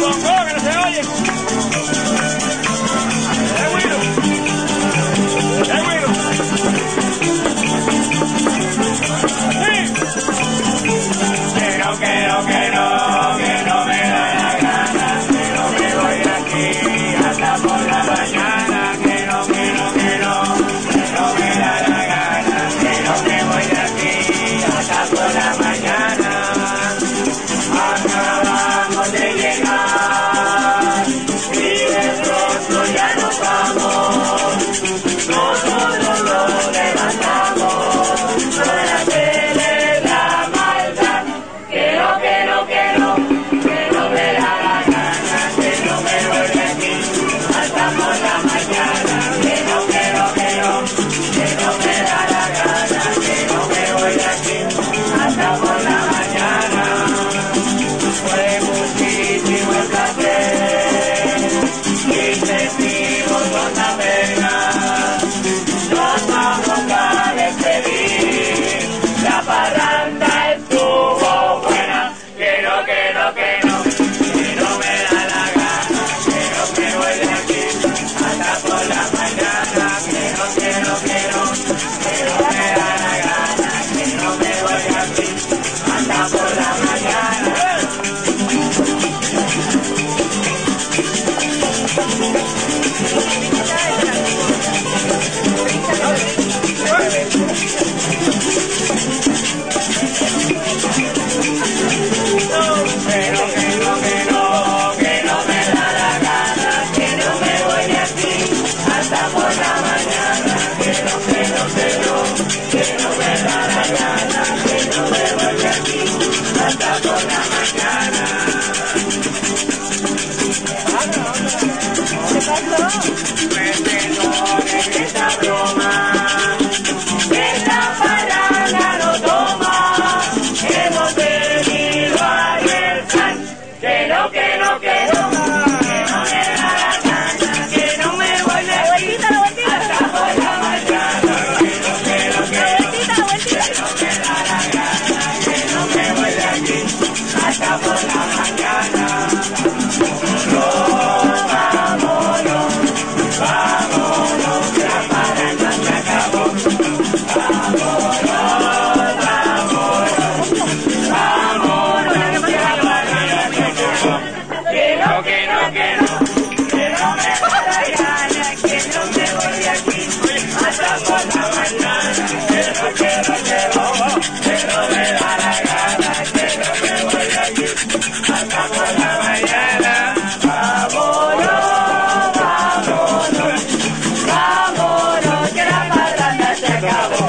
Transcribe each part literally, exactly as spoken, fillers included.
bongo, que no se oye. ¡Eh, Willow! ¡Eh, Willow! ¡Sí! Quiero, quiero, quiero, que no me da la gana, pero me voy de aquí hasta por la mañana. Quiero, quiero, quiero, que no me da la gana, pero me voy de aquí hasta por la mañana. Acabamos de llegar y de pronto ya nos vamos. Nosotros nos levantamos para hacerle la maldad. Que no, que no, que no, que no me da la gana, que no me voy de aquí hasta por la mañana. Que no, que no, que no, que no me da la gana, que no me voy de aquí hasta por la mañana. Fue muchísimo el placer y sentimos otra pena. Nos vamos a despedir, la parranda estuvo buena. Que no, que no, que no, que no me da la gana, que no me voy de aquí hasta por la mañana. Que no, que no, que no, que no me da la gana, que no me voy de aquí hasta por la mañana. Pero que no, que no, que no me da la gana, que no me voy de aquí hasta por la mañana. Que no, que no, que no, que no me da la gana, que no me voy de aquí hasta por la mañana. Me perdonen esta broma, esta parada no toma, hemos venido a rezar. Que no, que no, que no, que no me da la gana, que no me voy de aquí hasta por la mañana. Que no, que no, que no, que no me da la gana, que no me voy de aquí hasta por la mañana. Vámonos, vámonos, vámonos, que la parada se acabó. Vámonos, vámonos, vámonos, que la parada se acabó. Que no, que no, que no, que no me da la gana, que no me voy de aquí hasta por la mañana. Que no, que no, que no, que no me da la gana, que no me voy de aquí hasta por la mañana. Vámonos, vámonos, vámonos, que la parranda se acabó.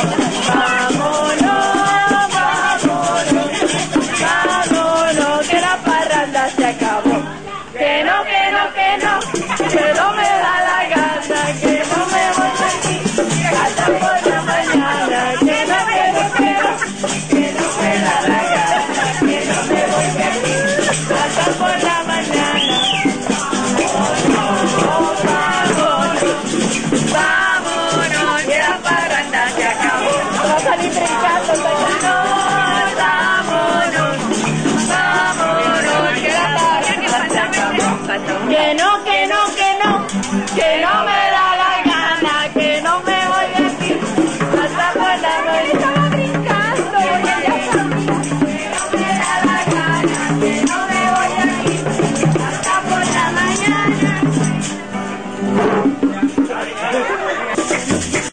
Vámonos, vámonos, vámonos, que la parranda se acabó. Que no, que no, que no, que no me da la gana, que no me voy de aquí hasta por la mañana. Que no, que no, que no, que no me da la gana, que no me voy de aquí hasta por la mañana. Vámonos, vámonos, vámonos, que la parranda se acabó. Va a salir brincando, vámonos, vámonos, vámonos, que la parranda se acabó. Que no, que no, que no, que no me da la gana, que no me voy de aquí hasta por la mañana. Estaba brincando, ella ya sabía. Que no me da la gana, que no me voy de aquí hasta por la mañana.